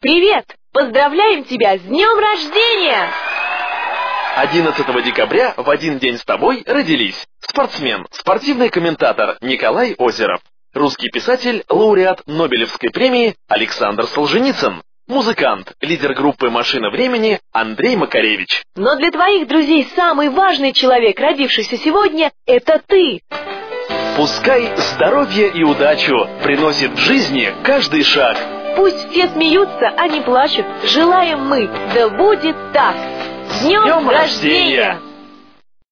Привет! Поздравляем тебя с днем рождения! 11 декабря в один день с тобой родились спортсмен, спортивный комментатор Николай Озеров, русский писатель, лауреат Нобелевской премии Александр Солженицын, музыкант, лидер группы «Машина времени» Андрей Макаревич. Но для твоих друзей самый важный человек, родившийся сегодня, это ты. Пускай здоровье и удачу приносит в жизни каждый шаг. Пусть все смеются, а не плачут. Желаем мы, да будет так. С днем рождения!